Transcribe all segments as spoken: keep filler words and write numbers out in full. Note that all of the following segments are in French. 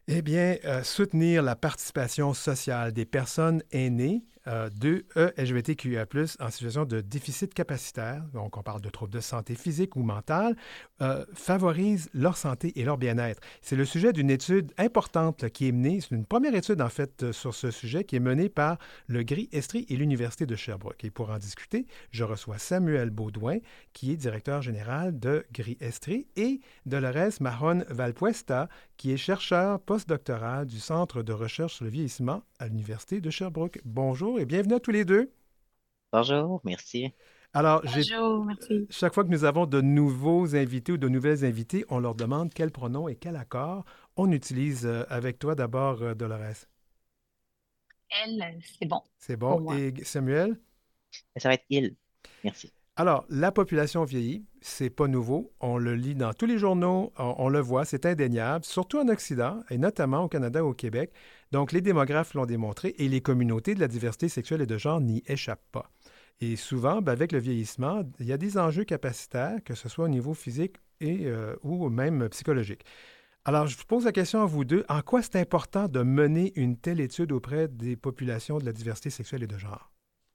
Eh bien, euh, soutenir la participation sociale des personnes aînées euh, de E L G B T Q I A plus, en situation de déficit capacitaire, donc on parle de troubles de santé physique ou mentale, euh, favorise leur santé et leur bien-être. C'est le sujet d'une étude importante là, qui est menée, c'est une première étude en fait euh, sur ce sujet qui est menée par le Gris Estrie et l'Université de Sherbrooke. Et pour en discuter, je reçois Samuel Baudouin, qui est directeur général de Gris Estrie, et Dolores Mahon Valpuesta, qui est chercheur postdoctoral du Centre de recherche sur le vieillissement à l'Université de Sherbrooke. Bonjour et bienvenue à tous les deux. Bonjour, merci. Alors, j'ai, Bonjour, euh, merci. chaque fois que nous avons de nouveaux invités ou de nouvelles invités, on leur demande quel pronom et quel accord on utilise euh, avec toi d'abord, euh, Dolores. Elle, c'est bon C'est bon. pour moi. Et Samuel? Ça va être il. Merci. Alors, la population vieillit, c'est pas nouveau. On le lit dans tous les journaux, on, on le voit, c'est indéniable, surtout en Occident et notamment au Canada et au Québec. Donc, les démographes l'ont démontré et les communautés de la diversité sexuelle et de genre n'y échappent pas. Et souvent, ben, avec le vieillissement, il y a des enjeux capacitaires, que ce soit au niveau physique et, euh, ou même psychologique. Alors, je vous pose la question à vous deux. En quoi c'est important de mener une telle étude auprès des populations de la diversité sexuelle et de genre?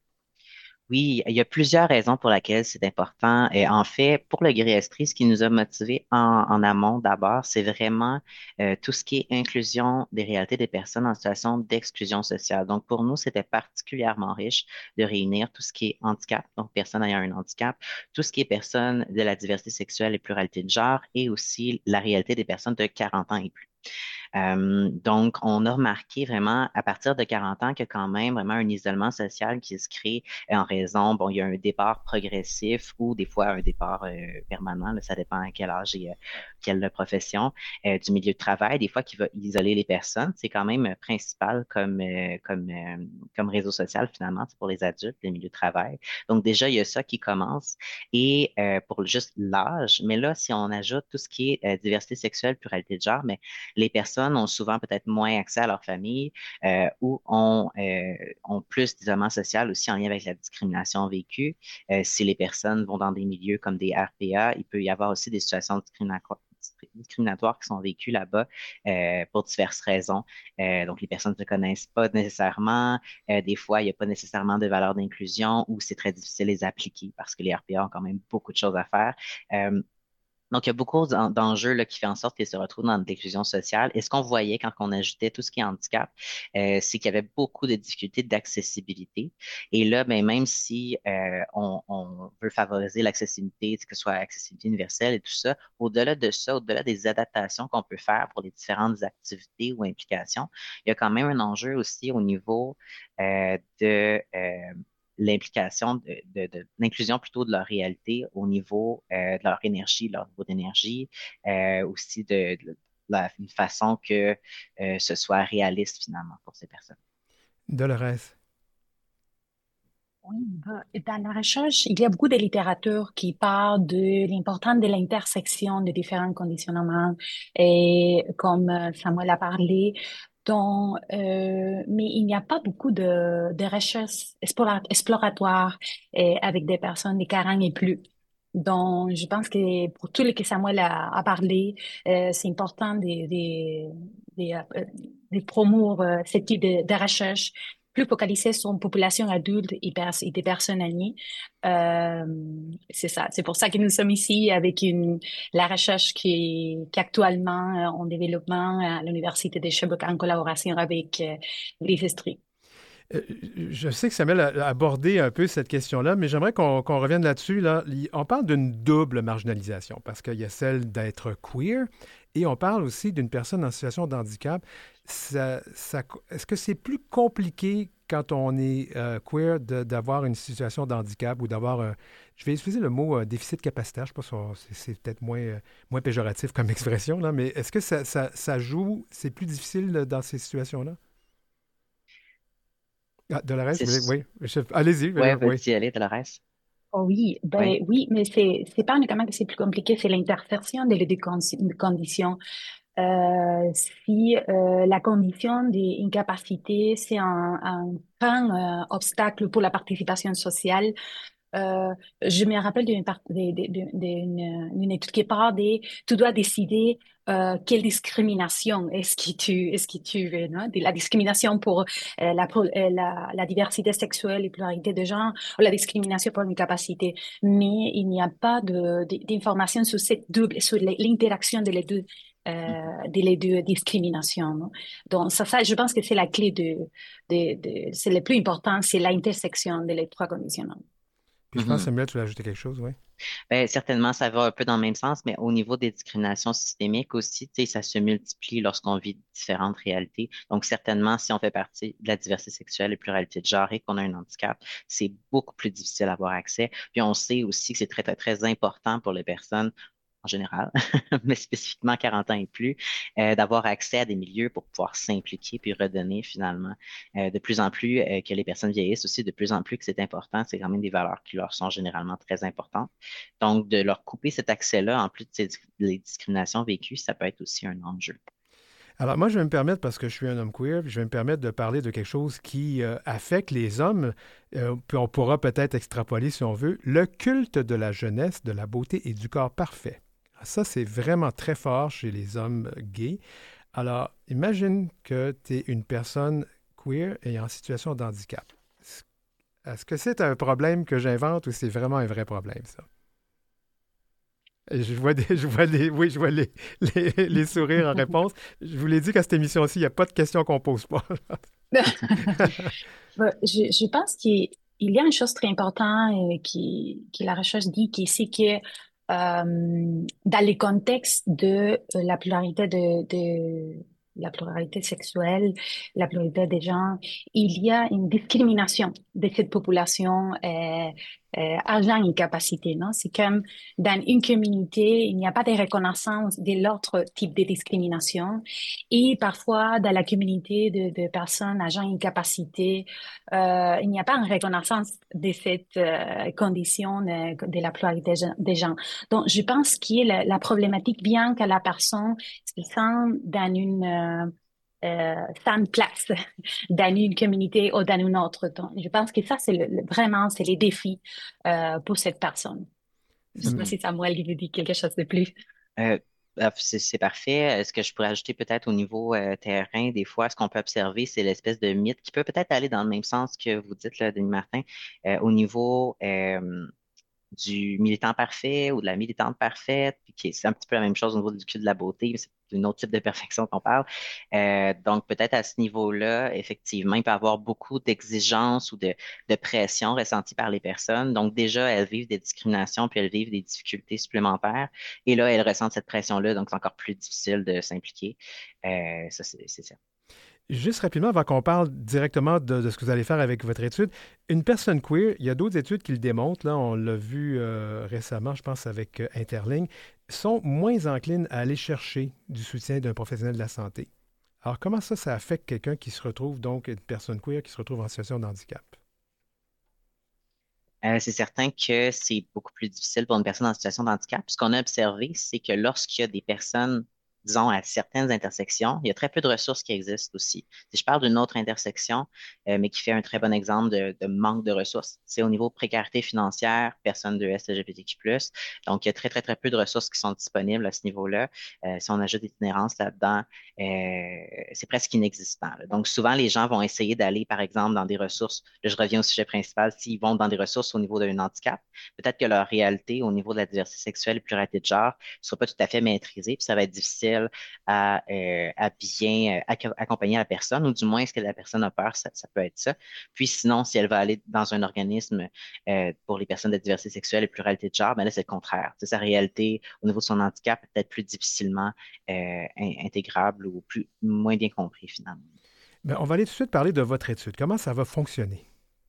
Oui, il y a plusieurs raisons pour lesquelles c'est important. Et en fait, pour le Gris Esprit, ce qui nous a motivés en, en amont d'abord, c'est vraiment euh, tout ce qui est inclusion des réalités des personnes en situation d'exclusion sociale. Donc, pour nous, c'était particulièrement riche de réunir tout ce qui est handicap, donc personnes ayant un handicap, tout ce qui est personnes de la diversité sexuelle et pluralité de genre, et aussi la réalité des personnes de quarante ans et plus. Euh, donc, on a remarqué vraiment à partir de quarante ans qu'il y a quand même vraiment un isolement social qui se crée en raison, bon, il y a un départ progressif ou des fois un départ euh, permanent, là, ça dépend à quel âge et euh, quelle profession, euh, du milieu de travail, des fois qui va isoler les personnes. C'est quand même euh, principal comme, euh, comme, euh, comme réseau social finalement, c'est pour les adultes, les milieux de travail. Donc déjà, il y a ça qui commence. Et euh, pour juste l'âge, mais là, si on ajoute tout ce qui est euh, diversité sexuelle, pluralité de genre, mais les personnes ont souvent peut-être moins accès à leur famille euh, ou ont, euh, ont plus d'isolement social aussi en lien avec la discrimination vécue. Euh, si les personnes vont dans des milieux comme des R P A, il peut y avoir aussi des situations discriminatoires discriminatoires qui sont vécues là-bas euh, pour diverses raisons. Euh, donc, les personnes ne se connaissent pas nécessairement. Euh, des fois, il n'y a pas nécessairement de valeur d'inclusion ou c'est très difficile de les appliquer parce que les R P A ont quand même beaucoup de choses à faire. Euh, donc, il y a beaucoup d'en- d'enjeux là, qui font en sorte qu'ils se retrouvent dans l'inclusion sociale. Et ce qu'on voyait quand on ajoutait tout ce qui est handicap, euh, c'est qu'il y avait beaucoup de difficultés d'accessibilité. Et là, ben, même si euh, on, on veut favoriser l'accessibilité, que ce soit accessibilité universelle et tout ça, au-delà de ça, au-delà des adaptations qu'on peut faire pour les différentes activités ou implications, il y a quand même un enjeu aussi au niveau euh, de euh, l'implication de, de, de l'inclusion plutôt de leur réalité au niveau euh, de leur énergie, leur niveau d'énergie, euh, aussi de, de la une façon que euh, ce soit réaliste finalement pour ces personnes. Dolores. Oui, bah, dans la recherche, il y a beaucoup de littérature qui parle de l'importance de l'intersection de différents conditionnements et comme euh, Samuel a parlé, dont, euh, mais il n'y a pas beaucoup de, de recherches explora- exploratoires euh, avec des personnes de quarante et plus. Donc, je pense que pour tout ce que Samuel a, a parlé, euh, c'est important de, de, de, euh, de promouvoir euh, ce type de, de recherche plus focalisé sur une population adulte et, pers et des personnes âgées. Euh, c'est ça. C'est pour ça que nous sommes ici avec une, la recherche qui, qui est actuellement euh, en développement à l'Université de Sherbrooke en collaboration avec euh, l'I F S T R I. Euh, Je sais que Samuel a abordé un peu cette question-là, mais j'aimerais qu'on qu'on revienne là-dessus. Là. On parle d'une double marginalisation parce qu'il y a celle d'être queer et on parle aussi d'une personne en situation de handicap. Ça, ça- est-ce que c'est plus compliqué quand on est euh, queer de- d'avoir une situation de handicap ou d'avoir, un- je vais utiliser le mot euh, déficit capacitaire, je ne sais pas si c'est c'est peut-être moins, euh, moins péjoratif comme expression, là, mais est-ce que ça, ça, ça joue, c'est plus difficile dans ces situations-là? Ah, Dolores, vous C'est, voulez- oui. Je- Allez-y, ouais, euh, oui. veux-tu y aller, Dolores? Oh oui, Oui. ben oui, mais c'est c'est pas uniquement que c'est plus compliqué, c'est l'intersection des deux con- conditions. Euh, si euh, la condition d'incapacité, c'est un, un grand euh, obstacle pour la participation sociale. Euh, je me rappelle d'une par- de- de- de- d'une d'une étude qui parle des, tu dois décider euh, quelle discrimination est-ce que tu, est-ce que tu veux, non? De la discrimination pour euh, la, pro- euh, la, la diversité sexuelle et pluralité de genre, ou la discrimination pour une capacité. Mais il n'y a pas de, de- d'informations sur cette double, sur les- l'interaction de les deux, euh, Mhm. de les deux discriminations, non? Donc, ça, ça, je pense que c'est la clé de, de, de, c'est le plus important, c'est l'intersection de les trois conditionnements. Puis je pense, Mhm. Samuel, tu voulais ajouter quelque chose, oui? Ben, certainement, ça va un peu dans le même sens, mais au niveau des discriminations systémiques aussi, tu sais, ça se multiplie lorsqu'on vit différentes réalités. Donc, certainement, si on fait partie de la diversité sexuelle et pluralité de genre et qu'on a un handicap, c'est beaucoup plus difficile à avoir accès. Puis on sait aussi que c'est très, très, très important pour les personnes en général, mais spécifiquement quarante ans et plus, euh, d'avoir accès à des milieux pour pouvoir s'impliquer puis redonner finalement. Euh, de plus en plus euh, que les personnes vieillissent aussi, de plus en plus que c'est important, c'est quand même des valeurs qui leur sont généralement très importantes. Donc, de leur couper cet accès-là, en plus de ces, les discriminations vécues, ça peut être aussi un enjeu. Alors, moi, je vais me permettre, parce que je suis un homme queer, puis je vais me permettre de parler de quelque chose qui euh, affecte les hommes, euh, puis on pourra peut-être extrapoler, si on veut, le culte de la jeunesse, de la beauté et du corps parfait. Ça, c'est vraiment très fort chez les hommes gays. Alors, imagine que tu es une personne queer et en situation de handicap. Est-ce que c'est un problème que j'invente ou c'est vraiment un vrai problème, ça? Je vois des, je vois les, oui, je vois les, les, les sourires en réponse. Je vous l'ai dit qu'à cette émission-ci, il n'y a pas de questions qu'on pose pas. Bah, Je, je pense qu'il il y a une chose très importante euh, qui, qui la recherche dit, qui c'est que euh, dans les contextes de euh, la pluralité de, de la pluralité sexuelle, la pluralité des gens, il y a une discrimination de cette population euh, euh, agent incapacité, non? C'est comme dans une communauté, il n'y a pas de reconnaissance de l'autre type de discrimination. Et parfois, dans la communauté de, de personnes agents incapacité, euh, il n'y a pas une reconnaissance de cette euh, condition de, de la pluralité des gens. Donc, je pense que la, la problématique vient que la personne se sent dans une euh, euh, sans place dans une communauté ou dans une autre. Donc, je pense que ça, c'est le, le- vraiment, c'est les défis euh, pour cette personne. Je ne sais pas Mhm. si Samuel il veut dire quelque chose de plus. Euh, ah, c'est c'est parfait. Ce que je pourrais ajouter peut-être au niveau euh, terrain, des fois, ce qu'on peut observer, c'est l'espèce de mythe qui peut peut-être aller dans le même sens que vous dites, là, Denis Martin, euh, au niveau euh, du militant parfait ou de la militante parfaite, puis qui est c'est un petit peu la même chose au niveau du culte de la beauté, mais c'est un autre type de perfection qu'on parle. Euh, donc, peut-être à ce niveau-là, effectivement, il peut y avoir beaucoup d'exigences ou de, de pression ressenties par les personnes. Donc, déjà, elles vivent des discriminations, puis elles vivent des difficultés supplémentaires. Et là, elles ressentent cette pression-là, donc c'est encore plus difficile de s'impliquer. Euh, ça, c'est c'est ça. Juste rapidement, avant qu'on parle directement de, de ce que vous allez faire avec votre étude, une personne queer, il y a d'autres études qui le démontrent, là, on l'a vu euh, récemment, je pense, avec euh, Interligne, sont moins enclines à aller chercher du soutien d'un professionnel de la santé. Alors, comment ça, ça affecte quelqu'un qui se retrouve, donc, une personne queer qui se retrouve en situation de handicap? Euh, c'est certain que c'est beaucoup plus difficile pour une personne en situation de handicap. Ce qu'on a observé, c'est que lorsqu'il y a des personnes, disons, à certaines intersections, il y a très peu de ressources qui existent aussi. Si je parle d'une autre intersection, euh, mais qui fait un très bon exemple de, de manque de ressources, c'est au niveau précarité financière, personnes de S L G B T Q plus. Donc, il y a très, très, très peu de ressources qui sont disponibles à ce niveau-là. Euh, si on ajoute l'itinérance là-dedans, euh, c'est presque inexistant, là. Donc, souvent, les gens vont essayer d'aller, par exemple, dans des ressources. Là, je reviens au sujet principal. S'ils vont dans des ressources au niveau d'un handicap, peut-être que leur réalité au niveau de la diversité sexuelle et pluralité de genre ne sera pas tout à fait maîtrisée, puis ça va être difficile à, euh, à bien euh, ac- accompagner la personne, ou du moins, ce que la personne a peur, ça, ça peut être ça. Puis sinon, si elle va aller dans un organisme euh, pour les personnes de diversité sexuelle et pluralité de genre, ben là, c'est le contraire. Tu sais, sa réalité au niveau de son handicap est peut-être plus difficilement euh, in- intégrable ou plus, moins bien compris finalement. Bien, on va aller tout de suite parler de votre étude. Comment ça va fonctionner?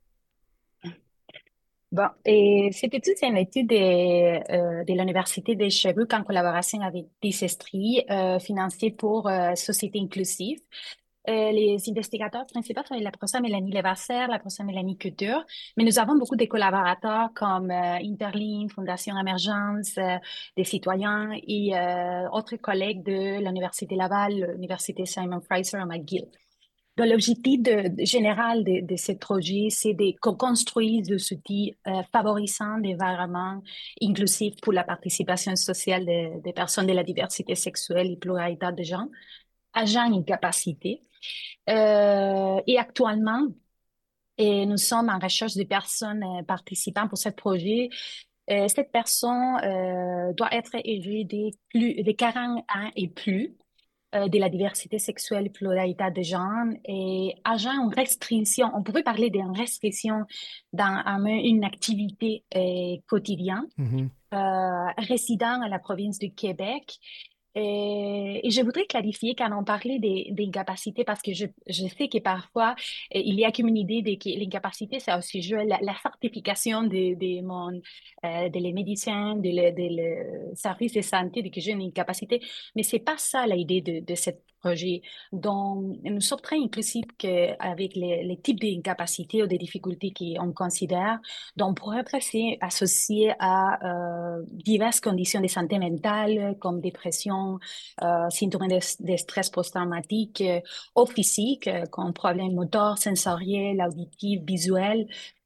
Bon, et cette étude, c'est une étude de, euh, de l'Université de Sherbrooke en collaboration avec Dicestry, euh, financée pour euh, Société Inclusive. Euh, les investigateurs principaux sont la professeure Mélanie Levasseur, la professeure Mélanie Couture, mais nous avons beaucoup de collaborateurs comme euh, Interline, Fondation Émergence, euh, des citoyens et euh, autres collègues de l'Université Laval, l'Université Simon Fraser à McGill. Donc, l'objectif de- de- général de, de ce projet, c'est de co-construire des outils euh, favorisant l'environnement inclusif pour la participation sociale des des personnes de la diversité sexuelle et pluralité de genre, agents incapacité. Euh, et actuellement, et nous sommes en recherche de personnes euh, participant pour ce projet. Euh, cette personne euh, doit être âgée de plus de quarante ans et plus, euh, de la diversité sexuelle et pluralité de genre et agent en restriction. On pourrait parler d'une restriction dans un- une activité euh, quotidienne, Mhm. euh, résident à la province du Québec. Et, et je voudrais clarifier quand on parlait des, des incapacités, parce que je, je sais que parfois, euh, il y a comme une idée de que l'incapacité, c'est aussi jouer la, la certification de, de mon, euh, de les médecins, de le, de le service de santé, de que j'ai une incapacité. Mais c'est pas ça l'idée de, de ce projet. Donc, nous sommes très inclusifs que, avec les, les types d'incapacités ou des difficultés qu'on considère. Donc, on pourrait presque associer à euh, diverses conditions de santé mentale, comme dépression, euh, syndrome de, de stress post-traumatique, euh, ou physique, euh, comme problèmes moteurs, sensoriels, auditifs, visuels,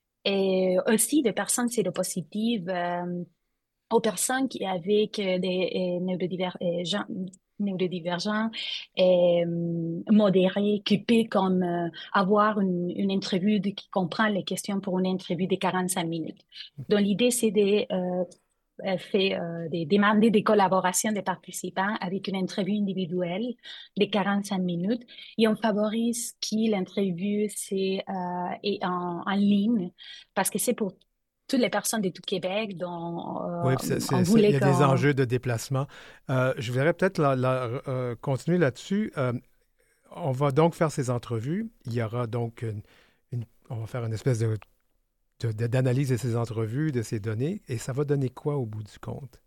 et aussi des personnes séropositives, euh, aux personnes qui avec euh, des euh, neurodiver- euh, gens- neurodivergents et euh, modérés, qui peut comme euh, avoir une, une entrevue de- qui comprend les questions pour une entrevue de quarante-cinq minutes. Donc l'idée c'est de euh, euh, fait, euh, de demander des collaborations des participants avec une entrevue individuelle de quarante-cinq minutes et on favorise que l'interview c'est euh, est en, en ligne parce que c'est pour toutes les personnes de tout Québec dont Oui, euh, puis c'est- on c'est- c'est- il voulait y a des qu'on... enjeux de déplacement. Euh, je voudrais peut-être la- la- euh, continuer là-dessus. Euh, on va donc faire ces entrevues. Il y aura donc une, une- on va faire une espèce de, de- de- d'analyse de ces entrevues, de ces données, et ça va donner quoi au bout du compte?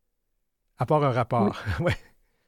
À part un Oui, rapport. Ouais.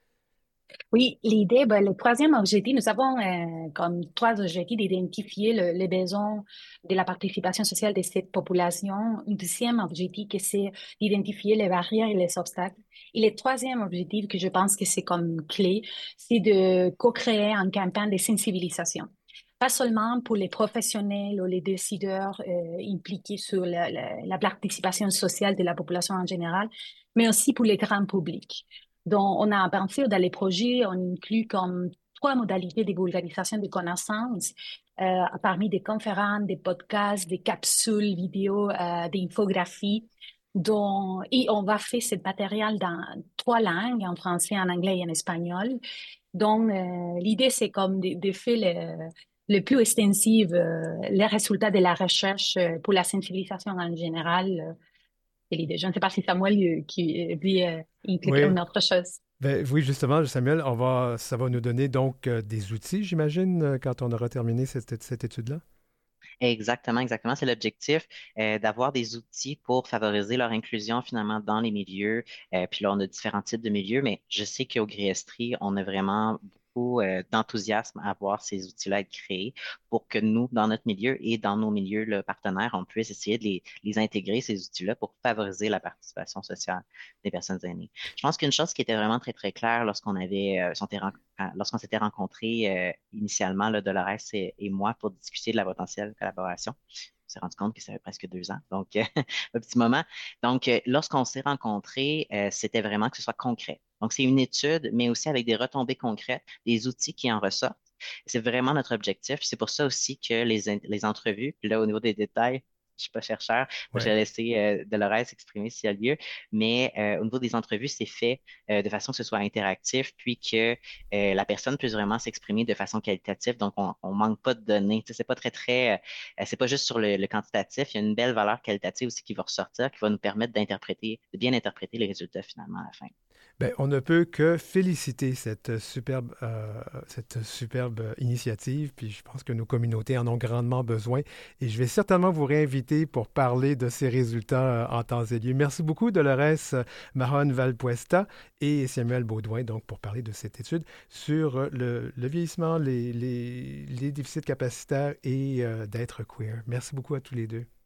oui, l'idée, ben, le troisième objectif, nous avons euh, comme trois objectifs d'identifier le, les besoins de la participation sociale de cette population. Un deuxième objectif, que c'est d'identifier les barrières et les obstacles. Et le troisième objectif, que je pense que c'est comme clé, c'est de co-créer une campagne de sensibilisation. Pas seulement pour les professionnels ou les décideurs euh, impliqués sur la, la, la participation sociale de la population en général, mais aussi pour les grands publics. Donc, on a pensé dans les projets, on inclut comme trois modalités de vulgarisation des connaissances, euh, parmi des conférences, des podcasts, des capsules vidéo, euh, des infographies. Donc, et on va faire ce matériel dans trois langues, en français, en anglais et en espagnol. Donc, euh, l'idée, c'est comme de, de faire le, le plus extensive euh, les résultats de la recherche euh, pour la sensibilisation en général. Euh, c'est l'idée. Je ne sais pas si Samuel euh, qui euh, lui euh, implique Oui. une autre chose. Ben, oui, justement, Samuel, on va, ça va nous donner donc euh, des outils, j'imagine, euh, quand on aura terminé cette, cette étude-là. Exactement, exactement. C'est l'objectif euh, d'avoir des outils pour favoriser leur inclusion finalement dans les milieux. Euh, puis là, on a différents types de milieux, mais je sais qu'au Griestri, on a vraiment beaucoup euh, d'enthousiasme à voir ces outils-là être créés pour que nous, dans notre milieu et dans nos milieux là, partenaires, on puisse essayer de les, les intégrer, ces outils-là, pour favoriser la participation sociale des personnes aînées. Je pense qu'une chose qui était vraiment très, très claire lorsqu'on avait, euh, s'était ren- euh, lorsqu'on s'était rencontrés euh, initialement, là, Dolores et, et moi, pour discuter de la potentielle collaboration, on s'est rendu compte que ça fait presque deux ans, donc euh, un petit moment. Donc, euh, lorsqu'on s'est rencontrés, euh, c'était vraiment que ce soit concret. Donc, c'est une étude, mais aussi avec des retombées concrètes, des outils qui en ressortent. C'est vraiment notre objectif. C'est pour ça aussi que les, in- les entrevues, puis là, au niveau des détails, je suis pas chercheur, je Ouais. vais laisser euh, Dolores s'exprimer s'il y a lieu, mais euh, au niveau des entrevues, c'est fait euh, de façon que ce soit interactif, puis que euh, la personne puisse vraiment s'exprimer de façon qualitative. Donc, on, on manque pas de données. Tu sais, c'est pas très, très, euh, c'est pas juste sur le, le quantitatif. Il y a une belle valeur qualitative aussi qui va ressortir, qui va nous permettre d'interpréter, de bien interpréter les résultats finalement à la fin. Ben, on ne peut que féliciter cette superbe, euh, cette superbe initiative, puis je pense que nos communautés en ont grandement besoin, et je vais certainement vous réinviter pour parler de ces résultats euh, en temps et lieu. Merci beaucoup, Dolores Mahon Valpuesta et Samuel Baudouin, donc, pour parler de cette étude sur le, le vieillissement, les, les, les déficits capacitaires et euh, d'être queer. Merci beaucoup à tous les deux.